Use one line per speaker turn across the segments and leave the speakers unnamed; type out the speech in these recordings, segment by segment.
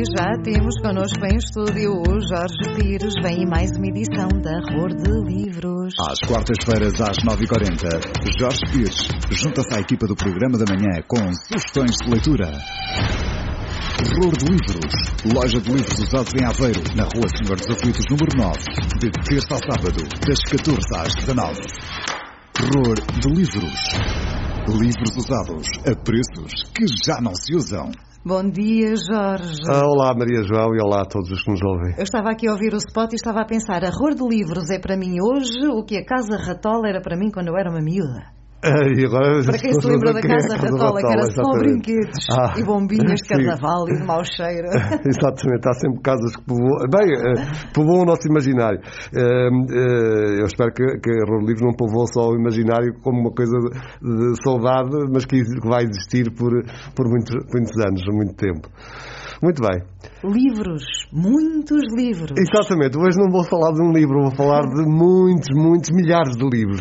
já temos connosco em estúdio o Jorge Pires. Vem em mais uma edição da Ror de Livros.
Às quartas-feiras, às 9h40, Jorge Pires junta-se à equipa do programa da manhã com sugestões de leitura. Ror de Livros, loja de livros usados em Aveiro, na Rua Senhor dos Aflitos, número 9, de terça ao sábado, das 14 às 19. Ror de Livros. Livros usados a preços que já não se usam.
Bom dia, Jorge.
Olá, Maria João, e olá a todos os que nos ouvem.
Eu estava aqui a ouvir o spot e estava a pensar, a Ror de Livros é para mim hoje o que a Casa Ratola era para mim quando eu era uma miúda.
E agora,
para quem se lembra da Casa Ratola, que era só
exatamente.
Brinquedos e bombinhas de carnaval e de mau cheiro.
Exatamente, há sempre casas que povoam o nosso imaginário. Eu espero que a Ror de Livros não povoe só o imaginário como uma coisa de saudade, mas que vai existir por muitos anos, muito tempo. Muito bem.
Livros, muitos livros.
Exatamente, hoje não vou falar de um livro, vou falar de muitos, milhares de livros.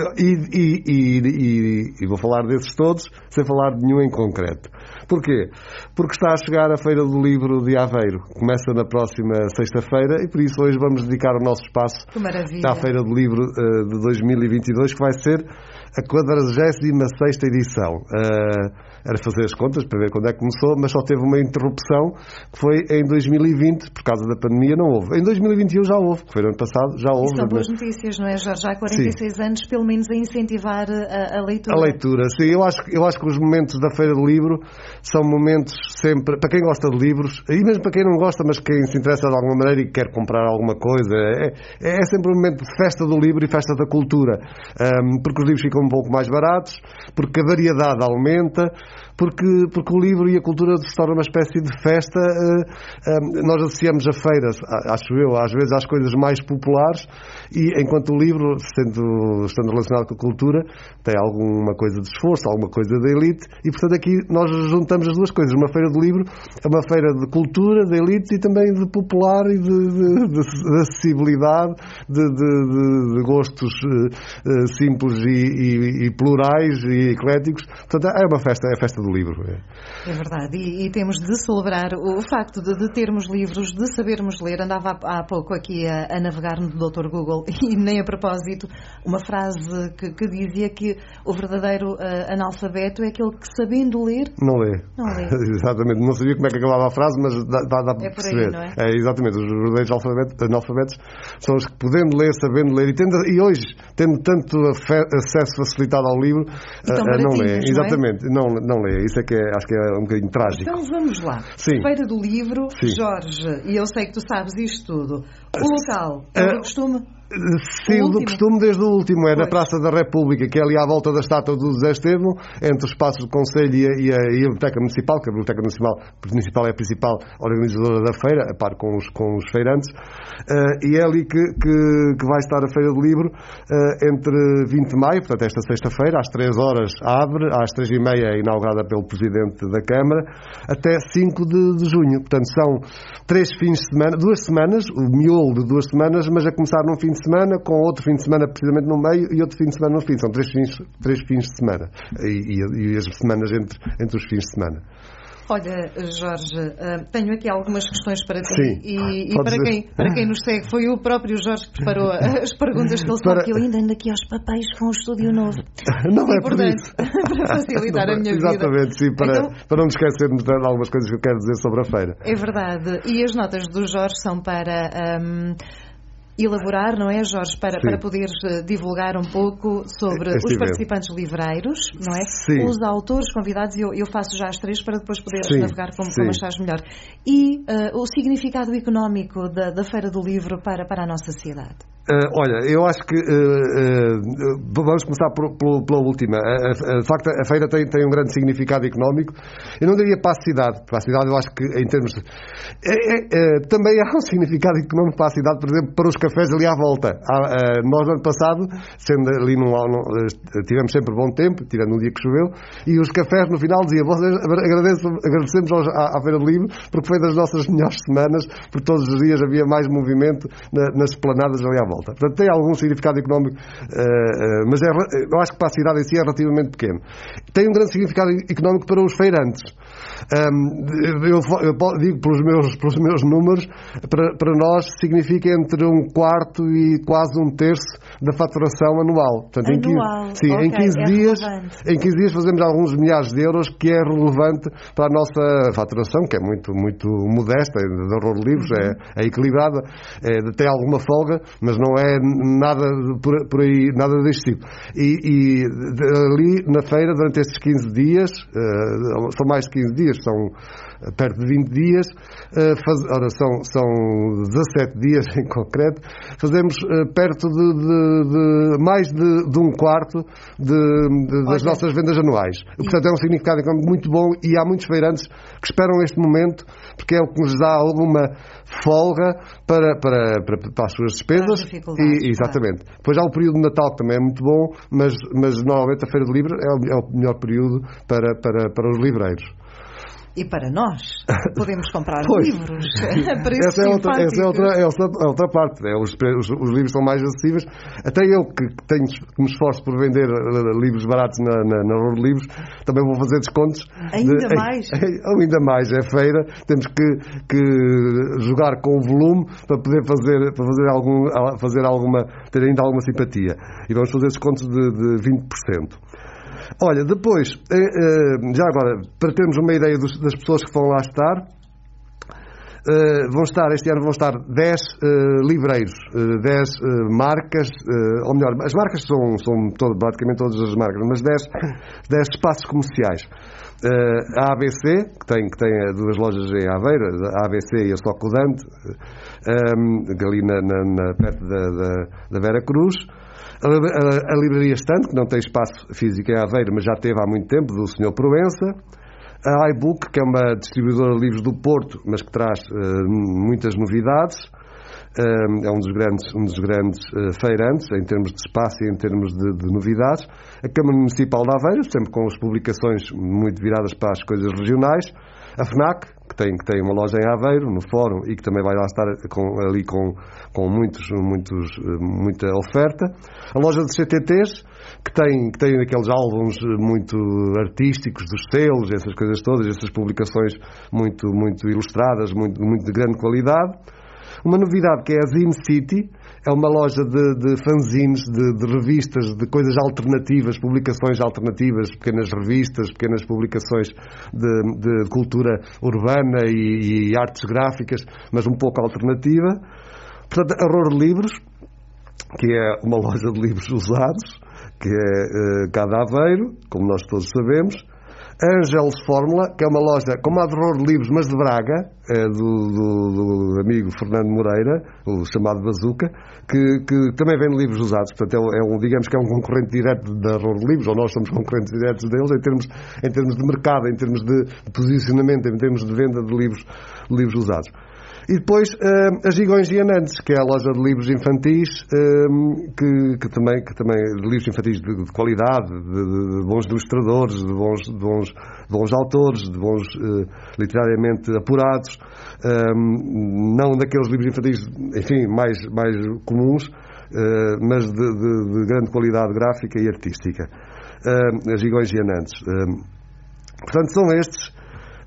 E vou falar desses todos, sem falar de nenhum em concreto. Porquê? Porque está a chegar a Feira do Livro de Aveiro. Começa na próxima sexta-feira e por isso hoje vamos dedicar o nosso espaço à Feira do Livro de 2022, que vai ser a 46ª edição. Era fazer as contas para ver quando é que começou, mas só teve uma interrupção, que foi em 2020, por causa da pandemia não houve. Em 2021 já houve, que foi no ano passado, já houve.
Isso são boas notícias, não é, Jorge? Já há 46 Sim. anos, pelo menos, a incentivar a leitura.
A leitura, sim. Eu acho que os momentos da Feira do Livro são momentos sempre, para quem gosta de livros, e mesmo para quem não gosta, mas quem se interessa de alguma maneira e quer comprar alguma coisa, é sempre um momento de festa do livro e festa da cultura. Porque os livros ficam um pouco mais baratos, porque a variedade aumenta, porque o livro e a cultura se tornam uma espécie de festa. Nós associamos a feiras, acho eu, às vezes às coisas mais populares, e enquanto o livro, estando relacionado com a cultura, tem alguma coisa de esforço, alguma coisa de elite, e portanto aqui nós juntamos as duas coisas. Uma feira de livro é uma feira de cultura, de elite e também de popular e de acessibilidade, de gostos simples e plurais e ecléticos. Portanto é uma festa, é a festa do livro.
É verdade, e temos de celebrar o facto de termos livros, de sabermos ler. Andava há pouco aqui a navegar no Dr. Google e nem a propósito, uma frase que dizia que o verdadeiro analfabeto é aquele que, sabendo ler,
não lê. Exatamente, não sabia como é que acabava a frase, mas dá para perceber.
Não é?
Exatamente, os verdadeiros analfabetos são os que, podendo ler, sabendo ler, e hoje, tendo tanto acesso facilitado ao livro, não lê. Exatamente, não lê. Isso é que acho que é um bocadinho trágico.
Então vamos lá.
Sim.
Feira do Livro,
Sim.
Jorge, e eu sei que tu sabes isto tudo. O local, é o costume?
Sim, do costume desde o último, na Praça da República, que é ali à volta da estátua do José Estevão, entre o Espaço do Conselho e a Biblioteca Municipal, que a Biblioteca Municipal é a principal organizadora da feira, a par com os feirantes, e é ali que vai estar a Feira do Livro, entre 20 de maio, portanto esta sexta-feira, às 3 horas abre, às 3h30 é inaugurada pelo Presidente da Câmara, até 5 de junho. Portanto são 3 fins de semana, 2 semanas, o miolo de 2 semanas, mas a começar num fim de semana, com outro fim de semana precisamente no meio e outro fim de semana no fim. São 3 fins de semana. E as semanas entre os fins de semana.
Olha, Jorge, tenho aqui algumas questões para ti.
Sim,
e para quem nos segue, foi o próprio Jorge que preparou as perguntas que ele sabe que eu ainda ando aqui aos papéis com o estúdio novo.
Não é por isso.
Para facilitar a minha vida.
Exatamente, sim, para não nos esquecermos de algumas coisas que eu quero dizer sobre a feira.
É verdade. E as notas do Jorge são para elaborar, não é, Jorge, para poderes divulgar um pouco sobre os participantes livreiros, não é?
Sim.
Os autores convidados, eu faço já as 3 para depois poderes navegar como achares melhor. E o significado económico da Feira do Livro para a nossa sociedade.
Olha, eu acho que vamos começar pela última. De facto, a feira tem um grande significado económico. Eu não diria para a cidade. Para a cidade, eu acho que em termos também há um significado económico para a cidade, por exemplo, para os cafés ali à volta. Nós, no ano passado, sendo ali tivemos sempre bom tempo, tirando um dia que choveu, e os cafés no final diziam: vocês agradecemos à Feira do Livro, porque foi das nossas melhores semanas, porque todos os dias havia mais movimento nas esplanadas ali à volta. volta. Portanto, tem algum significado económico, mas eu acho que para a cidade em si é relativamente pequeno. Tem um grande significado económico para os feirantes. Eu digo pelos meus números, para nós significa entre 1/4 e quase 1/3 da faturação anual. Portanto, em 15 dias fazemos alguns milhares de euros, que é relevante para a nossa faturação, que é muito, muito modesta, de Horror de Livros, é equilibrada, tem alguma folga, mas não é nada por aí, nada deste tipo. E ali na feira, durante estes 15 dias, são mais de 15 dias, são perto de 20 dias, são 17 dias em concreto, fazemos perto de mais de 1/4 das nossas vendas anuais. Portanto, é um significado económico muito bom, e há muitos feirantes que esperam este momento, porque é o que nos dá alguma folga para as suas despesas. Exatamente. Claro. Depois há o período de Natal, que também é muito bom, mas normalmente a Feira de Livros é o melhor período para os livreiros.
E para nós, podemos comprar livros.
Essa é outra parte. Os livros são mais acessíveis. Até eu, que me esforço por vender livros baratos na Horror de Livros, também vou fazer descontos.
Ainda mais?
Ainda mais. É feira. Temos que jogar com o volume para poder ter ainda alguma simpatia. E vamos fazer descontos de 20%. Olha, depois, já agora, para termos uma ideia das pessoas que vão lá estar, este ano vão estar 10 livreiros, 10 marcas, ou melhor, as marcas são praticamente todas as marcas, mas 10 espaços comerciais. A ABC, que tem 2 lojas em Aveiro, a ABC e a Socodante, ali perto da Vera Cruz. A Livraria Estante, que não tem espaço físico em Aveiro, mas já teve há muito tempo, do Sr. Proença. A iBook, que é uma distribuidora de livros do Porto, mas que traz muitas novidades. É um dos grandes feirantes, em termos de espaço e em termos de novidades. A Câmara Municipal de Aveiro, sempre com as publicações muito viradas para as coisas regionais. A FNAC, que tem uma loja em Aveiro, no Fórum, e que também vai lá estar com muita oferta. A loja de CTTs, que tem aqueles álbuns muito artísticos dos selos, essas coisas todas, essas publicações muito ilustradas, muito de grande qualidade. Uma novidade, que é a Zine City, é uma loja de fanzines, de revistas, de coisas alternativas, publicações alternativas, pequenas revistas, pequenas publicações de cultura urbana e artes gráficas, mas um pouco alternativa. Portanto, a Horror de Livros, que é uma loja de livros usados, que é cá de Aveiro, como nós todos sabemos. Ângeles Fórmula, que é uma loja como a de Horror de Livros, mas de Braga, do amigo Fernando Moreira, o chamado Bazuca, que também vende livros usados. Portanto, digamos que é um concorrente direto da Horror de Livros, ou nós somos concorrentes diretos deles em termos de mercado, em termos de posicionamento, em termos de venda de livros usados. E depois a Gigões Gianantes, que é a loja de livros infantis, que também de livros infantis de qualidade, de bons ilustradores, de bons autores, de bons literariamente apurados, não daqueles livros infantis, enfim, mais comuns, mas de grande qualidade gráfica e artística. As Gigões Gianantes. Portanto, são estes.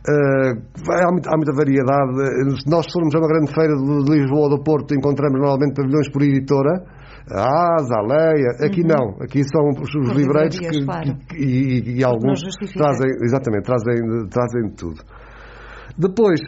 Há muita variedade. Se nós formos a uma grande feira de Lisboa ou do Porto, encontramos normalmente pavilhões por editora, a Asa, a Leia. Aqui não, aqui são os livreiros e alguns trazem tudo. Depois,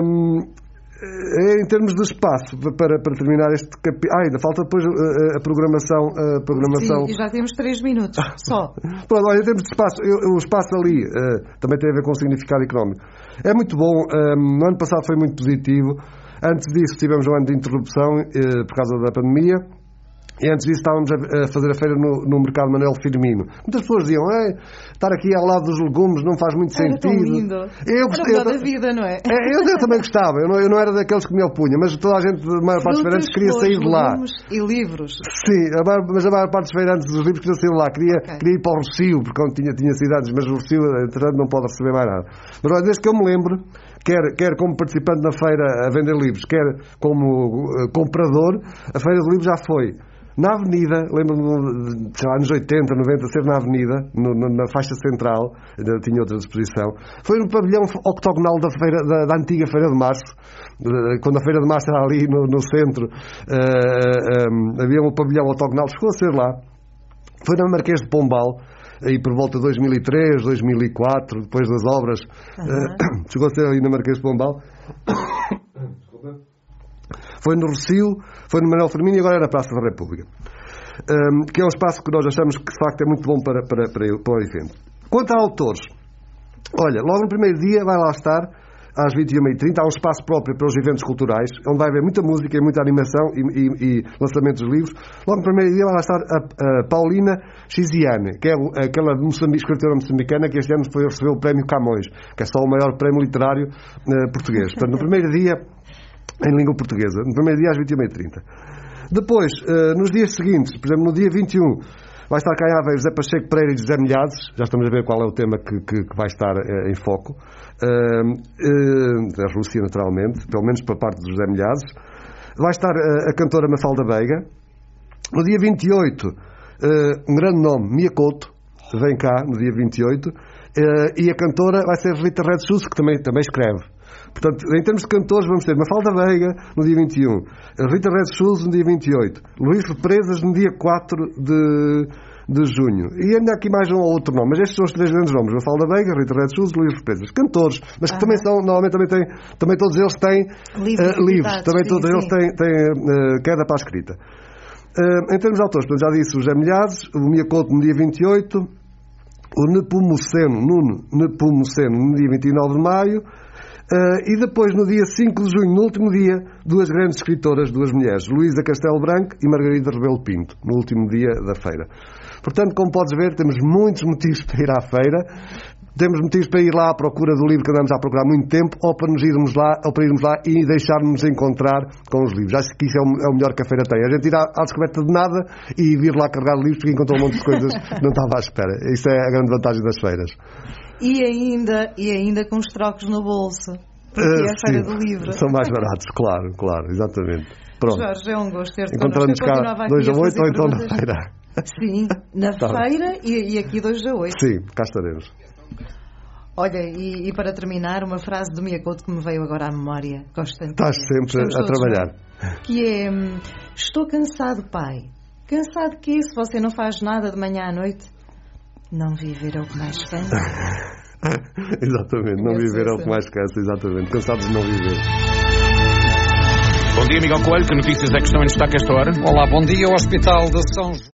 em termos de espaço, para terminar este capítulo. Ainda falta depois a programação.
Sim, já temos 3 minutos só.
Pronto, olha, em termos de espaço, o espaço ali também tem a ver com o significado económico. É muito bom. No ano passado foi muito positivo. Antes disso tivemos um ano de interrupção por causa da pandemia. E antes disso estávamos a fazer a feira no mercado Manuel Firmino. Muitas pessoas diziam, estar aqui ao lado dos legumes não faz muito sentido.
Tão lindo. Era da vida, não é?
Eu também gostava. Eu não era daqueles que me opunha, mas toda a gente, a maior parte dos feirantes queria sair de lá.
E livros.
Sim, mas a maior parte dos feirantes dos livros queria sair de lá. Queria ir para o Rossio, porque onde tinha cidades, mas o Rossio, entretanto, não pode receber mais nada. Mas olha, desde que eu me lembro, quer como participante na feira a vender livros, quer como comprador, a Feira do Livro já foi na Avenida, lembro-me, sei lá, nos 80, 90, ser na Avenida, na faixa central, tinha outra exposição. Foi no pavilhão octogonal da antiga Feira de Março, quando a Feira de Março era ali no centro, havia um pavilhão octogonal, chegou a ser lá. Foi na Marquês de Pombal, aí por volta de 2003, 2004, depois das obras, chegou a ser ali na Marquês de Pombal. Foi no Rossio, foi no Manuel Firmino e agora é na Praça da República, que é um espaço que nós achamos que de facto é muito bom para o evento. Quanto a autores, olha, logo no primeiro dia vai lá estar às 21h30, há um espaço próprio para os eventos culturais, onde vai haver muita música e muita animação e lançamentos de livros. Logo no primeiro dia vai lá estar a Paulina Chiziane, que é aquela escritora moçambicana que este ano recebeu o prémio Camões, que é só o maior prémio literário português. Portanto, no primeiro dia, em língua portuguesa, no primeiro dia às 21h30. Depois, nos dias seguintes, por exemplo, no dia 21, vai estar cá em Aveiro José Pacheco Pereira e José Milhazes, já estamos a ver qual é o tema que vai estar em foco, da Rússia, naturalmente, pelo menos para a parte de José Milhazes. Vai estar a cantora Mafalda Veiga. No dia 28, um grande nome, Mia Couto, vem cá no dia 28, e a cantora vai ser Rita Red Shoes, que também escreve. Portanto, em termos de cantores, vamos ter Mafalda Veiga no dia 21, Rita Red Shoes no dia 28, Luís Represas no dia 4 de junho. E ainda aqui mais um ou outro nome, mas estes são os três grandes nomes: Mafalda Veiga, Rita Red Shoes, Luís Represas. Cantores, mas que também são, normalmente também todos eles têm livros, também todos eles têm queda para a escrita. Em termos de autores, já disse o José Milhazes, o Mia Couto no dia 28, o Nuno Nepomuceno no dia 29 de maio, e depois no dia 5 de junho, no último dia, duas grandes escritoras, duas mulheres, Luísa Castelo Branco e Margarida Rebelo Pinto, no último dia da feira. Portanto, como podes ver, temos muitos motivos para ir à feira. Temos motivos para ir lá à procura do livro que andamos a procurar há muito tempo, ou para irmos lá e deixarmos encontrar com os livros. Acho que isso é o melhor que a feira tem. A gente ir à descoberta de nada e vir lá carregar livros porque encontrou um monte de coisas que não estava à espera. Isso é a grande vantagem das feiras.
E ainda com os trocos no bolso, porque é a feira do livro.
São mais baratos, claro, exatamente. Pronto.
Jorge, é um gosto ter-te
connosco. Encontramos cá 2 a 8 ou então na feira.
Sim, na feira e aqui 2 a 8.
Sim, cá estaremos.
Olha, e para terminar, uma frase do Mia Couto que me veio agora à memória.
Estás sempre a trabalhar.
Que é: estou cansado, pai. Cansado que se você não faz nada de manhã à noite? Não viver é o que mais cansa.
Exatamente, não viver é o que mais cansa, exatamente. Cansados de não viver.
Bom dia, Miguel Coelho, que notícias é que estão em destaque a esta hora?
Olá, bom dia. O Hospital de São